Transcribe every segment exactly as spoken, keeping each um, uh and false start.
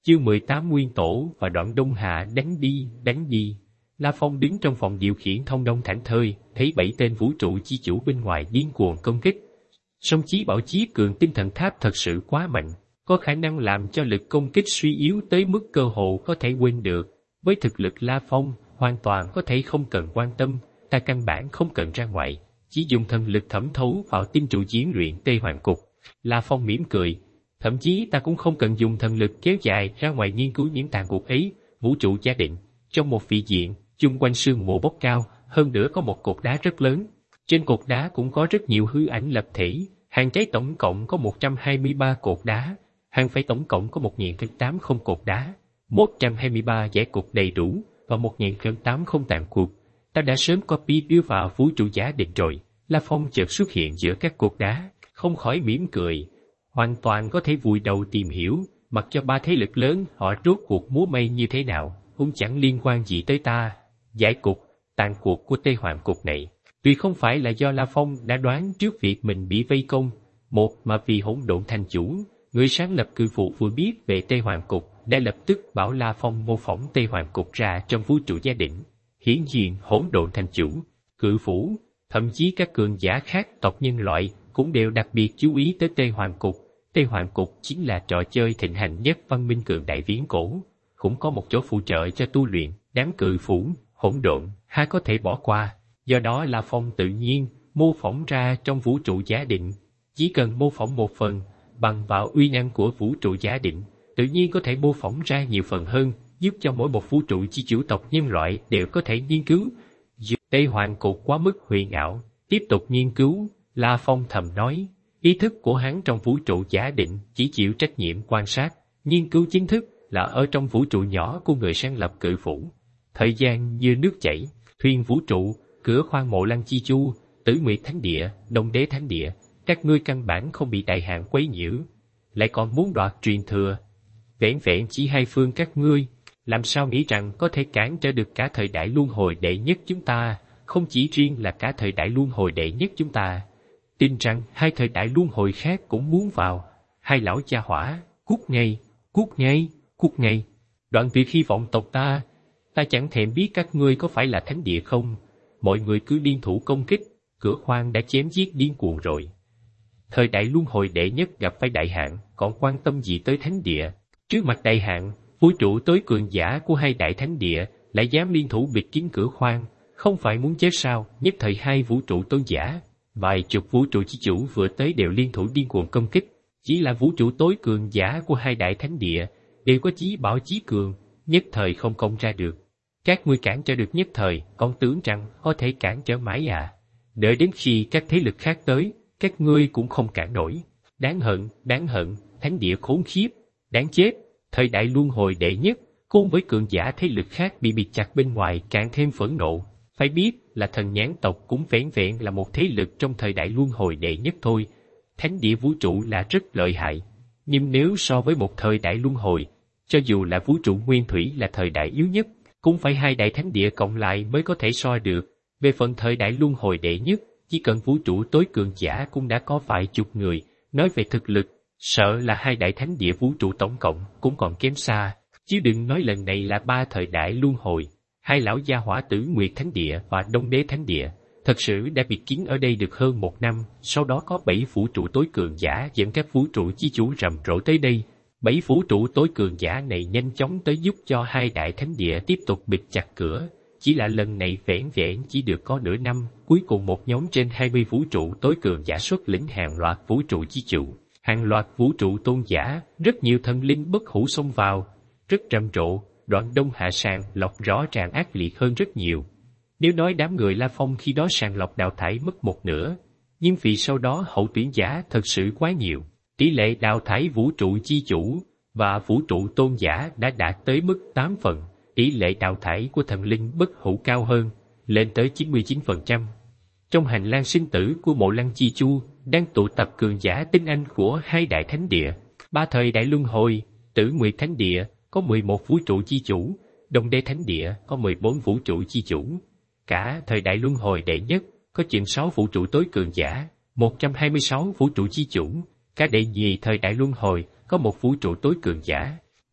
Chương mười tám Nguyên Tổ và Đoạn Đông Hạ đánh đi, đánh đi. La Phong đứng trong phòng điều khiển thông đông thảnh thơi, thấy bảy tên vũ trụ chi chủ bên ngoài điên cuồng công kích. Song Chí Bảo Chí Cường tinh thần tháp thật sự quá mạnh, có khả năng làm cho lực công kích suy yếu tới mức cơ hồ có thể quên được. Với thực lực La Phong, hoàn toàn có thể không cần quan tâm, ta căn bản không cần ra ngoài, chỉ dùng thần lực thẩm thấu vào tinh trụ diễn luyện Tây Hoàng Cục. La Phong mỉm cười, thậm chí ta cũng không cần dùng thần lực kéo dài ra ngoài nghiên cứu những tàn cuộc ấy. Vũ trụ gia định, trong một vị diện, chung quanh sương mù bốc cao, hơn nữa có một cột đá rất lớn. Trên cột đá cũng có rất nhiều hư ảnh lập thể, hàng cháy tổng cộng có một trăm hai mươi ba cột đá, hàng phẩy tổng cộng có một nghìn tám trăm cột đá, một trăm hai mươi ba giải cục đầy đủ và một nghìn tám trăm tàn cuộc. Ta đã sớm copy đưa vào vũ trụ giả định rồi. La Phong chợt xuất hiện giữa các cột đá, không khỏi mỉm cười. Hoàn toàn có thể vùi đầu tìm hiểu, mặc cho ba thế lực lớn họ rốt cuộc múa may như thế nào, cũng chẳng liên quan gì tới ta. Giải cục, tàn cuộc của Tây Hoàng Cục này, tuy không phải là do La Phong đã đoán trước việc mình bị vây công, một mà vì Hỗn Độn Thành Chủ, người sáng lập cự phụ vừa biết về Tây Hoàng Cục, đã lập tức bảo La Phong mô phỏng Tây Hoàng Cục ra trong vũ trụ gia định. Hiển nhiên Hỗn Độn Thành Chủ, cự phủ, thậm chí các cường giả khác tộc nhân loại cũng đều đặc biệt chú ý tới Tây Hoàng Cục. Tây Hoàng Cục chính là trò chơi thịnh hành nhất văn minh cường đại viễn cổ, cũng có một chỗ phụ trợ cho tu luyện, đám cự phủ, hỗn độn, hai có thể bỏ qua. Do đó La Phong tự nhiên mô phỏng ra trong vũ trụ giả định. Chỉ cần mô phỏng một phần, bằng vào uy năng của vũ trụ giả định, tự nhiên có thể mô phỏng ra nhiều phần hơn, giúp cho mỗi một vũ trụ chi chủ tộc nhân loại đều có thể nghiên cứu. Dù Tây Hoàng Cục quá mức huyền ảo, tiếp tục nghiên cứu, La Phong thầm nói. Ý thức của hắn trong vũ trụ giả định chỉ chịu trách nhiệm quan sát, nghiên cứu chính thức là ở trong vũ trụ nhỏ của người sáng lập cự phủ. Thời gian như nước chảy, thuyền vũ trụ, cửa khoang Mộ Lăng Chi Chu, Tử Nguyệt Thánh Địa, Đông Đế Thánh Địa, các ngươi căn bản không bị đại hạn quấy nhiễu, lại còn muốn đoạt truyền thừa. Vẻn vẹn chỉ hai phương các ngươi, làm sao nghĩ rằng có thể cản trở được cả thời đại luân hồi đệ nhất chúng ta, không chỉ riêng là cả thời đại luân hồi đệ nhất chúng ta. Tin rằng hai thời đại luân hồi khác cũng muốn vào. Hai lão gia hỏa, cút ngay, cút ngay, cút ngay. Đoạn tuyệt hy vọng tộc ta, ta chẳng thèm biết các ngươi có phải là thánh địa không. Mọi người cứ liên thủ công kích, cửa khoang đã chém giết điên cuồng rồi. Thời đại luân hồi đệ nhất gặp phải đại hạn, còn quan tâm gì tới thánh địa? Trước mặt đại hạn, vũ trụ tối cường giả của hai đại thánh địa lại dám liên thủ bịt kín cửa khoang, không phải muốn chết sao? Nhất thời hai vũ trụ tôn giả, vài chục vũ trụ chi chủ vừa tới đều liên thủ điên cuồng công kích. Chỉ là vũ trụ tối cường giả của hai đại thánh địa đều có chí bảo chí cường, nhất thời không công ra được. Các ngươi cản trở được nhất thời, còn tưởng rằng có thể cản trở mãi à? Đợi đến khi các thế lực khác tới, các ngươi cũng không cản nổi. Đáng hận, đáng hận, thánh địa khốn khiếp, đáng chết. Thời đại luân hồi đệ nhất, cùng với cường giả thế lực khác bị bịt chặt bên ngoài càng thêm phẫn nộ. Phải biết là thần nhãn tộc cũng vẻn vẹn là một thế lực trong thời đại luân hồi đệ nhất thôi. Thánh địa vũ trụ là rất lợi hại, nhưng nếu so với một thời đại luân hồi, cho dù là vũ trụ nguyên thủy là thời đại yếu nhất, cũng phải hai đại thánh địa cộng lại mới có thể so được. Về phần thời đại luân hồi đệ nhất, chỉ cần vũ trụ tối cường giả cũng đã có vài chục người. Nói về thực lực, sợ là hai đại thánh địa vũ trụ tổng cộng cũng còn kém xa, chứ đừng nói lần này là ba thời đại luân hồi. Hai lão gia hỏa Tử Nguyệt Thánh Địa và Đông Đế Thánh Địa thật sự đã bị kiến ở đây được hơn một năm, sau đó có bảy vũ trụ tối cường giả dẫn các vũ trụ chi chủ rầm rộ tới đây. Bảy vũ trụ tối cường giả này nhanh chóng tới giúp cho hai đại thánh địa tiếp tục bịt chặt cửa. Chỉ là lần này vẻn vẹn chỉ được có nửa năm, cuối cùng một nhóm trên hai mươi vũ trụ tối cường giả xuất lĩnh hàng loạt vũ trụ chi chủ, hàng loạt vũ trụ tôn giả, rất nhiều thần linh bất hủ xông vào, rất rầm rộ. Đoạn Đông Hạ sàng lọc rõ ràng ác liệt hơn rất nhiều. Nếu nói đám người La Phong khi đó sàng lọc đào thải mất một nửa, nhưng vì sau đó hậu tuyển giả thật sự quá nhiều, tỷ lệ đào thải vũ trụ chi chủ và vũ trụ tôn giả đã đạt tới mức tám phần, tỷ lệ đào thải của thần linh bất hủ cao hơn, lên tới chín mươi chín phần trăm. Trong hành lang sinh tử của Mộ Lăng Chi Chu đang tụ tập cường giả tinh anh của hai đại thánh địa, ba thời đại luân hồi. Tử Nguyệt Thánh Địa có mười một vũ trụ chi chủ, Đông Đế Thánh Địa có mười bốn vũ trụ chi chủ. Cả thời đại luân hồi đệ nhất có chừng sáu vũ trụ tối cường giả, một trăm hai mươi sáu vũ trụ chi chủ. Cả đệ nhì thời đại luân hồi có một vũ trụ tối cường giả,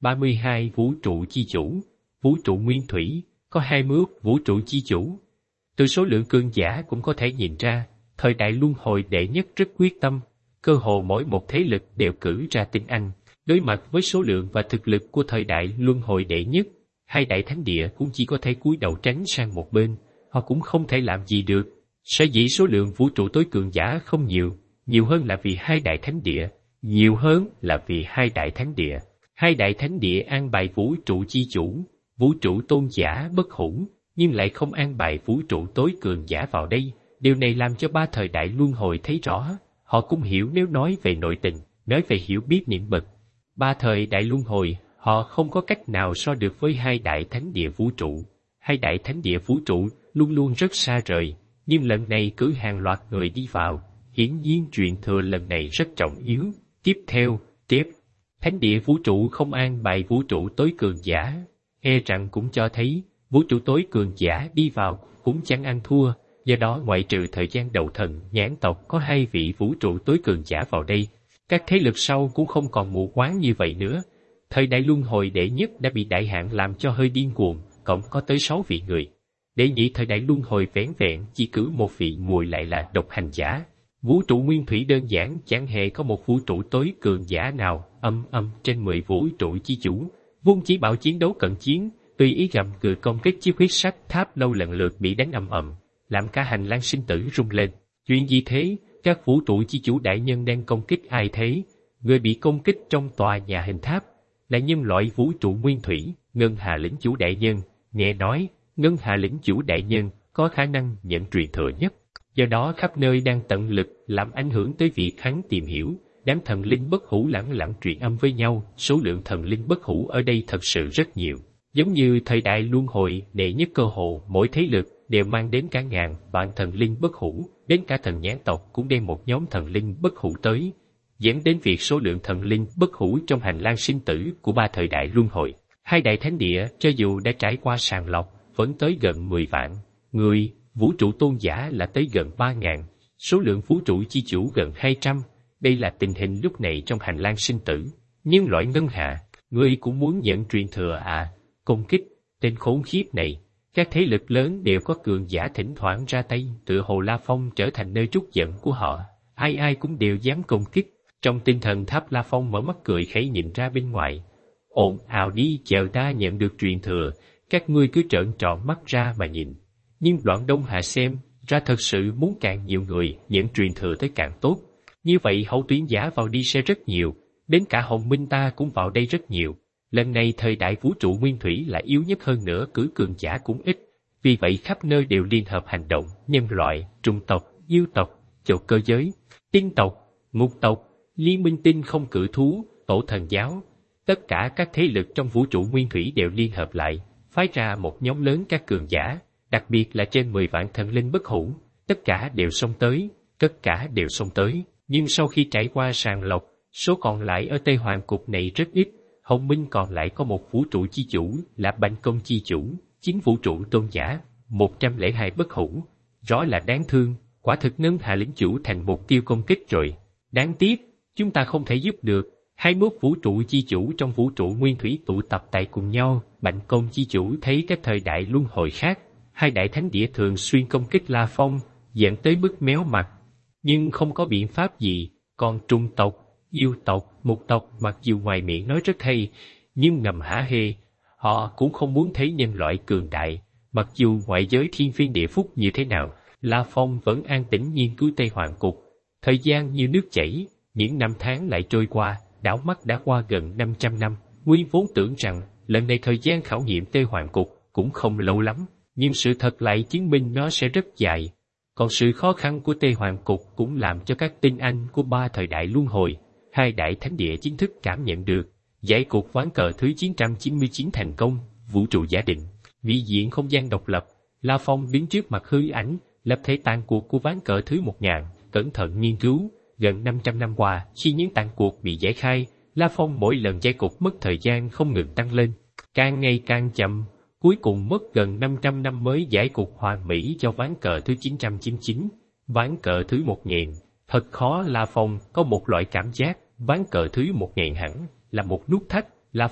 ba mươi hai vũ trụ chi chủ, vũ trụ nguyên thủy, có hai mươi ức vũ trụ chi chủ. Từ số lượng cường giả cũng có thể nhìn ra, thời đại luân hồi đệ nhất rất quyết tâm, cơ hồ mỗi một thế lực đều cử ra tinh anh. Đối mặt với số lượng và thực lực của thời đại luân hồi đệ nhất, hai đại thánh địa cũng chỉ có thể cúi đầu tránh sang một bên, họ cũng không thể làm gì được. Sở dĩ số lượng vũ trụ tối cường giả không nhiều, nhiều hơn là vì hai đại thánh địa, nhiều hơn là vì hai đại thánh địa. Hai đại thánh địa an bài vũ trụ chi chủ, vũ trụ tôn giả bất hủ, nhưng lại không an bài vũ trụ tối cường giả vào đây. Điều này làm cho ba thời đại luân hồi thấy rõ, họ cũng hiểu nếu nói về nội tình, nói về hiểu biết niệm bậc. Ba thời đại luân hồi, họ không có cách nào so được với hai đại thánh địa vũ trụ. Hai đại thánh địa vũ trụ luôn luôn rất xa rời, nhưng lần này cử hàng loạt người đi vào, hiển nhiên truyền thừa lần này rất trọng yếu. Tiếp theo, tiếp, thánh địa vũ trụ không an bài vũ trụ tối cường giả, e rằng cũng cho thấy vũ trụ tối cường giả đi vào cũng chẳng ăn thua. Do đó ngoại trừ thời gian đầu thần nhãn tộc có hai vị vũ trụ tối cường giả vào đây, các thế lực sau cũng không còn mù quáng như vậy nữa. Thời đại luân hồi đệ nhất đã bị đại hạn làm cho hơi điên cuồng, cộng có tới sáu vị người. Đệ nhị thời đại luân hồi vẻn vẹn chỉ cử một vị muội lại là độc hành giả. Vũ trụ nguyên thủy đơn giản chẳng hề có một vũ trụ tối cường giả nào. Âm âm trên mười vũ trụ chi chủ, vung chỉ bảo chiến đấu cận chiến, tùy ý gầm gừ công kích chiếc huyết sắc tháp lâu lần lượt bị đánh ầm ầm, làm cả hành lang sinh tử rung lên. Chuyện gì thế? Các vũ trụ chi chủ đại nhân đang công kích ai thế? Người bị công kích trong tòa nhà hình tháp là nhân loại vũ trụ nguyên thủy, Ngân Hà lĩnh chủ đại nhân. Nghe nói, Ngân Hà lĩnh chủ đại nhân có khả năng nhận truyền thừa nhất. Do đó khắp nơi đang tận lực làm ảnh hưởng tới việc hắn tìm hiểu. Đám thần linh bất hủ lẳng lặng truyền âm với nhau, số lượng thần linh bất hủ ở đây thật sự rất nhiều. Giống như thời đại luân hồi đệ nhất cơ hồ, mỗi thế lực đều mang đến cả ngàn vạn thần linh bất hủ, đến cả thần nhãn tộc cũng đem một nhóm thần linh bất hủ tới, dẫn đến việc số lượng thần linh bất hủ trong hành lang sinh tử của ba thời đại luân hồi. Hai đại thánh địa cho dù đã trải qua sàng lọc, vẫn tới gần mười vạn người, vũ trụ tôn giả là tới gần ba ngàn, số lượng vũ trụ chi chủ gần hai trăm. Đây là tình hình lúc này trong hành lang sinh tử. Nhưng loại ngân hạ, ngươi cũng muốn nhận truyền thừa à? Công kích, tên khốn khiếp này. Các thế lực lớn đều có cường giả thỉnh thoảng ra tay, tựa hồ La Phong trở thành nơi trút giận của họ. Ai ai cũng đều dám công kích. Trong tinh thần tháp La Phong mở mắt cười khẩy nhìn ra bên ngoài. Ồn ào đi, chờ ta nhận được truyền thừa, các ngươi cứ trợn tròn mắt ra mà nhìn. Nhưng Đoạn Đông Hà xem ra thật sự muốn càng nhiều người nhận truyền thừa tới càng tốt. Như vậy hậu tuyển giả vào đi sẽ rất nhiều, đến cả Hồng Minh ta cũng vào đây rất nhiều. Lần này thời đại vũ trụ nguyên thủy lại yếu nhất hơn nữa, cử cường giả cũng ít. Vì vậy khắp nơi đều liên hợp hành động, nhân loại, trung tộc, yêu tộc, châu cơ giới, tiên tộc, ngục tộc, liên minh tinh không cử thú, tổ thần giáo. Tất cả các thế lực trong vũ trụ nguyên thủy đều liên hợp lại, phái ra một nhóm lớn các cường giả, đặc biệt là trên mười vạn thần linh bất hủ. Tất cả đều xông tới, tất cả đều xông tới. Nhưng sau khi trải qua sàng lọc, số còn lại ở Tây Hoàng Cục này rất ít. Hồng Minh còn lại có một vũ trụ chi chủ là Bành Công chi chủ, chín vũ trụ tôn giả, một trăm lẻ hai bất hủ. Rõ là đáng thương, quả thực Ngân Hà lĩnh chủ thành mục tiêu công kích rồi. Đáng tiếc, chúng ta không thể giúp được. Hai mươi mốt vũ trụ chi chủ trong vũ trụ nguyên thủy tụ tập tại cùng nhau. Bành Công chi chủ thấy các thời đại luân hồi khác, hai đại thánh địa thường xuyên công kích La Phong, dẫn tới mức méo mặt. Nhưng không có biện pháp gì, còn trung tộc, yêu tộc, mục tộc mặc dù ngoài miệng nói rất hay, nhưng ngầm hả hê, họ cũng không muốn thấy nhân loại cường đại. Mặc dù ngoại giới thiên phiên địa phúc như thế nào, La Phong vẫn an tĩnh nghiên cứu Tây Hoàng Cục. Thời gian như nước chảy, những năm tháng lại trôi qua, đảo mắt đã qua gần năm trăm năm. Nguyên vốn tưởng rằng lần này thời gian khảo nghiệm Tây Hoàng Cục cũng không lâu lắm, nhưng sự thật lại chứng minh nó sẽ rất dài. Còn sự khó khăn của Tây Hoàng Cục cũng làm cho các tinh anh của ba thời đại luân hồi, hai đại thánh địa chính thức cảm nhận được. Giải cuộc ván cờ thứ chín trăm chín mươi chín thành công, vũ trụ giả định, vị diện không gian độc lập. La Phong đứng trước mặt hư ảnh, lập thể tàn cuộc của ván cờ thứ một ngàn, cẩn thận nghiên cứu. Gần năm trăm năm qua, khi những tàn cuộc bị giải khai, La Phong mỗi lần giải cuộc mất thời gian không ngừng tăng lên, càng ngày càng chậm. Cuối cùng mất gần năm trăm năm mới giải cuộc hoàn mỹ cho ván cờ thứ chín trăm chín mươi chín, ván cờ thứ một nghìn. Thật khó. La Phong có một loại cảm giác, ván cờ thứ một nghìn hẳn là một nút thắt. La Phong,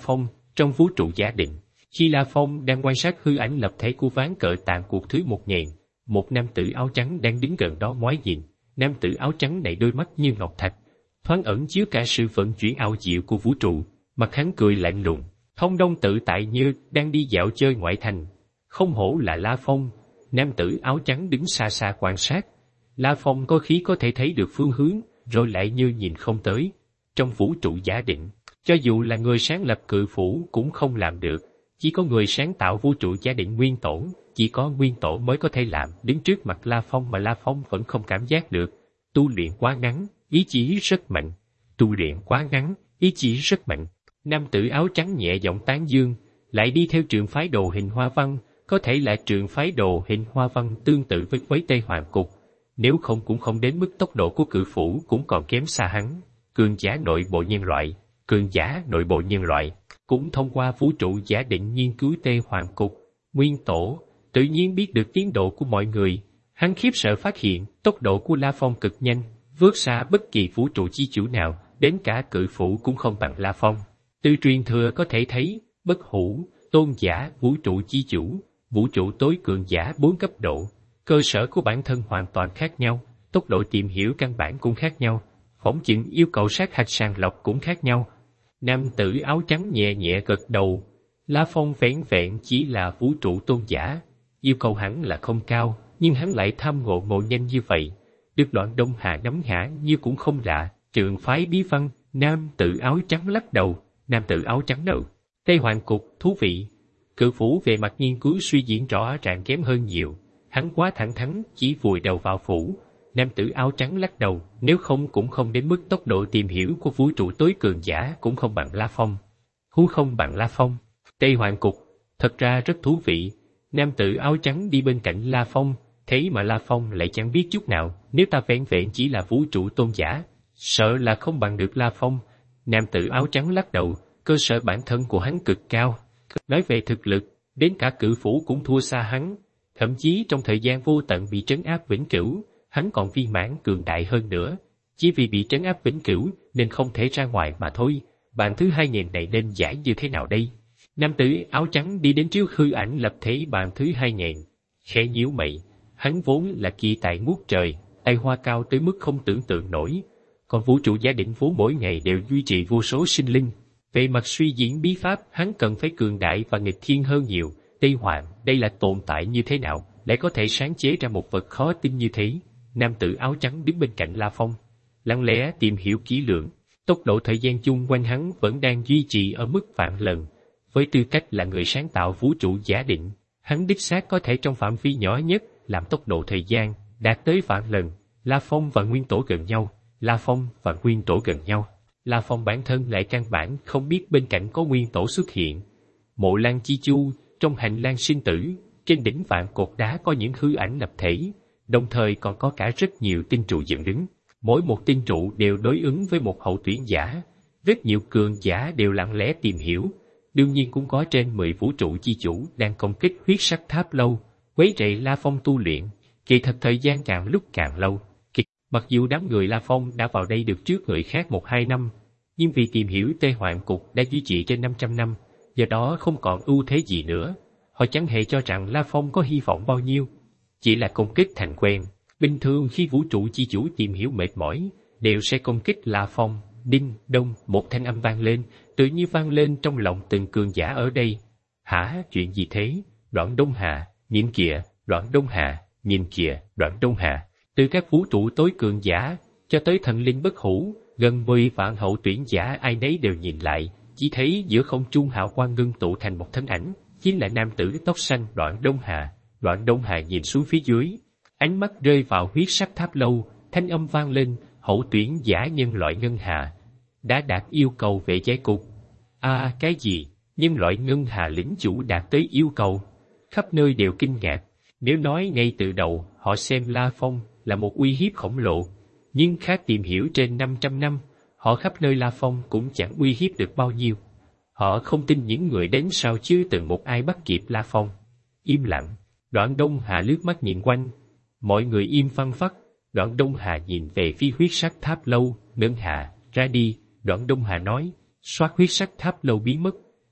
trong vũ trụ giả định. Khi La Phong đang quan sát hư ảnh lập thể của ván cờ tàn cuộc thứ một nghìn, một nam tử áo trắng đang đứng gần đó ngoái nhìn. Nam tử áo trắng này đôi mắt như ngọc thạch, thoáng ẩn chứa cả sự vận chuyển ảo diệu của vũ trụ. Mặt hắn cười lạnh lùng, thông dong tự tại như đang đi dạo chơi ngoại thành. Không hổ là La Phong. Nam tử áo trắng đứng xa xa quan sát. La Phong có khí có thể thấy được phương hướng, rồi lại như nhìn không tới. Trong vũ trụ giả định, cho dù là người sáng lập cự phủ cũng không làm được. Chỉ có người sáng tạo vũ trụ giả định nguyên tổ, chỉ có nguyên tổ mới có thể làm. Đứng trước mặt La Phong mà La Phong vẫn không cảm giác được. Tu luyện quá ngắn, ý chí rất mạnh. Tu luyện quá ngắn, ý chí rất mạnh. Nam tử áo trắng nhẹ giọng tán dương, lại đi theo trường phái đồ hình hoa văn, có thể là trường phái đồ hình hoa văn tương tự với với Tây Hoàng Cục. Nếu không cũng không đến mức tốc độ của cự phủ cũng còn kém xa hắn. Cường giả nội bộ nhân loại, cường giả nội bộ nhân loại, cũng thông qua vũ trụ giả định nghiên cứu Tây Hoàng Cục. Nguyên tổ, tự nhiên biết được tiến độ của mọi người. Hắn khiếp sợ phát hiện, tốc độ của La Phong cực nhanh, vượt xa bất kỳ vũ trụ chi chủ nào, đến cả cự phủ cũng không bằng La Phong. Từ truyền thừa có thể thấy, bất hủ, tôn giả, vũ trụ chi chủ, vũ trụ tối cường giả bốn cấp độ. Cơ sở của bản thân hoàn toàn khác nhau, tốc độ tìm hiểu căn bản cũng khác nhau, phỏng chừng yêu cầu sát hạch sàng lọc cũng khác nhau. Nam tử áo trắng nhẹ nhẹ gật đầu. La Phong vẻn vẹn chỉ là vũ trụ tôn giả, yêu cầu hắn là không cao, nhưng hắn lại tham ngộ ngộ nhanh như vậy. Được Đoạn Đông Hà nắm hạ như cũng không lạ. Trường phái bí văn, nam tử áo trắng lắc đầu. Nam tử áo trắng đầu. Tây Hoàng Cục, thú vị. Cự phủ về mặt nghiên cứu suy diễn rõ ràng kém hơn nhiều. Hắn quá thẳng thắn, chỉ vùi đầu vào phủ. Nam tử áo trắng lắc đầu, nếu không cũng không đến mức tốc độ tìm hiểu của vũ trụ tối cường giả cũng không bằng La Phong. Hú không bằng La Phong. Tây Hoàng Cục, thật ra rất thú vị. Nam tử áo trắng đi bên cạnh La Phong, thế mà La Phong lại chẳng biết chút nào. Nếu ta vẹn vẹn chỉ là vũ trụ tôn giả, sợ là không bằng được La Phong. Nam tử áo trắng lắc đầu, cơ sở bản thân của hắn cực cao. Nói về thực lực, đến cả cự phủ cũng thua xa hắn. Thậm chí trong thời gian vô tận bị trấn áp vĩnh cửu, hắn còn viên mãn cường đại hơn nữa. Chỉ vì bị trấn áp vĩnh cửu nên không thể ra ngoài mà thôi. Bàn thứ hai nghìn này nên giải như thế nào đây? Nam tử áo trắng đi đến trước hư ảnh lập thể bàn thứ hai nghìn, khẽ nhíu mày. Hắn vốn là kỳ tài ngút trời, tài hoa cao tới mức không tưởng tượng nổi. Còn vũ trụ giả định vốn mỗi ngày đều duy trì vô số sinh linh. Về mặt suy diễn bí pháp, hắn cần phải cường đại và nghịch thiên hơn nhiều. Tây Hoàng, đây là tồn tại như thế nào, lại có thể sáng chế ra một vật khó tin như thế? Nam tử áo trắng đứng bên cạnh La Phong, lặng lẽ tìm hiểu kỹ lưỡng. Tốc độ thời gian chung quanh hắn vẫn đang duy trì ở mức vạn lần. Với tư cách là người sáng tạo vũ trụ giả định, hắn đích xác có thể trong phạm vi nhỏ nhất làm tốc độ thời gian đạt tới vạn lần. La Phong và nguyên tổ gần nhau, La Phong và nguyên tổ gần nhau. La Phong bản thân lại căn bản không biết bên cạnh có nguyên tổ xuất hiện. Mộ Lan Chi Chu, trong hành lang sinh tử, trên đỉnh vạn cột đá có những hư ảnh lập thể, đồng thời còn có cả rất nhiều tinh trụ dựng đứng. Mỗi một tinh trụ đều đối ứng với một hậu tuyển giả. Rất nhiều cường giả đều lặng lẽ tìm hiểu. Đương nhiên cũng có trên mười vũ trụ chi chủ đang công kích huyết sắc tháp lâu, quấy rầy La Phong tu luyện. Kỳ thật thời gian càng lúc càng lâu. Kỳ... Mặc dù đám người La Phong đã vào đây được trước người khác một hai năm, nhưng vì tìm hiểu Tây Hoàng Cục đã duy trì trên năm trăm năm, do đó không còn ưu thế gì nữa. Họ chẳng hề cho rằng La Phong có hy vọng bao nhiêu, chỉ là công kích thành quen. Bình thường khi vũ trụ chi chủ tìm hiểu mệt mỏi, đều sẽ công kích La Phong. Đinh đông, một thanh âm vang lên, tự như vang lên trong lòng từng cường giả ở đây. Hả, chuyện gì thế? Đoạn Đông Hà, nhìn kìa, Đoạn Đông Hà, nhìn kìa, Đoạn Đông Hà. Từ các vũ trụ tối cường giả cho tới thần linh bất hủ, gần mười vạn hậu tuyển giả ai nấy đều nhìn lại, chỉ thấy giữa không trung hào quang ngưng tụ thành một thân ảnh, chính là nam tử tóc xanh Đoạn Đông Hà. Đoạn Đông Hà nhìn xuống phía dưới, ánh mắt rơi vào huyết sắc tháp lâu, thanh âm vang lên, hậu tuyển giả nhân loại ngân hà đã đạt yêu cầu về giai cục. À, cái gì? Nhân loại ngân hà lĩnh chủ đạt tới yêu cầu? Khắp nơi đều kinh ngạc. Nếu nói ngay từ đầu họ xem La Phong là một uy hiếp khổng lồ, nhưng khác tìm hiểu trên năm trăm năm, họ khắp nơi La Phong cũng chẳng uy hiếp được bao nhiêu. Họ không tin những người đến sau chưa từng một ai bắt kịp La Phong. Im lặng. Đoạn Đông Hà lướt mắt nhìn quanh, mọi người im phăng phắc. Đoạn Đông Hà nhìn về phía huyết sắc tháp lâu, ngân hà, ra đi. Đoạn Đông Hà nói, xoát huyết sắc tháp lâu biến mất.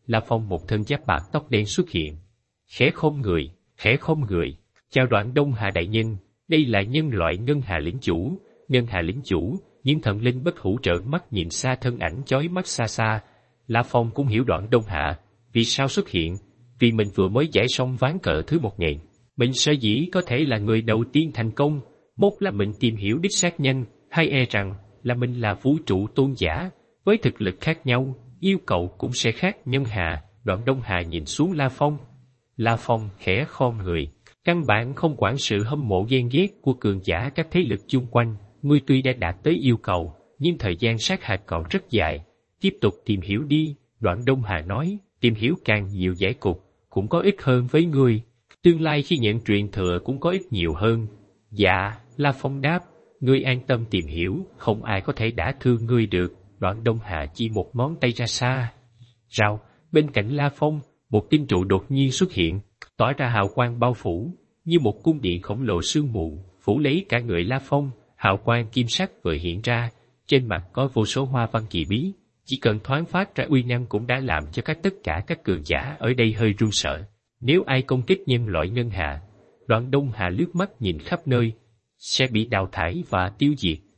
La Phong một thân giáp bạc tóc đen xuất hiện. Khẽ không người, khẽ không người. Chào Đoạn Đông Hà đại nhân, đây là nhân loại Ngân Hà lĩnh chủ. Ngân Hà lĩnh chủ, những thần linh bất hủ trợn mắt nhìn xa thân ảnh chói mắt xa xa. La Phong cũng hiểu Đoạn Đông Hà vì sao xuất hiện, vì mình vừa mới giải xong ván cờ thứ một nghìn. Mình sở dĩ có thể là người đầu tiên thành công, một là mình tìm hiểu đích xác nhanh, hai e rằng là mình là vũ trụ tôn giả, với thực lực khác nhau, yêu cầu cũng sẽ khác. Ngân Hà, Đoạn Đông Hà nhìn xuống La Phong. La Phong khẽ khom người, căn bản không quản sự hâm mộ ghen ghét của cường giả các thế lực chung quanh. Ngươi tuy đã đạt tới yêu cầu, nhưng thời gian sát hạch còn rất dài, tiếp tục tìm hiểu đi. Đoạn Đông Hà nói, tìm hiểu càng nhiều giải cục, cũng có ích hơn với ngươi. Tương lai khi nhận truyền thừa cũng có ích nhiều hơn. Dạ, La Phong đáp, ngươi an tâm tìm hiểu, không ai có thể đả thương ngươi được. Đoạn Đông Hà chỉ một ngón tay ra xa. Rào, bên cạnh La Phong, một tinh trụ đột nhiên xuất hiện, tỏa ra hào quang bao phủ, như một cung điện khổng lồ sương mù, phủ lấy cả người La Phong. Hào quang kim sắc vừa hiện ra, trên mặt có vô số hoa văn kỳ bí, chỉ cần thoáng phát ra uy năng cũng đã làm cho các tất cả các cường giả ở đây hơi run sợ. Nếu ai công kích nhân loại Ngân Hà, Đoạn Đông Hà lướt mắt nhìn khắp nơi, sẽ bị đào thải và tiêu diệt.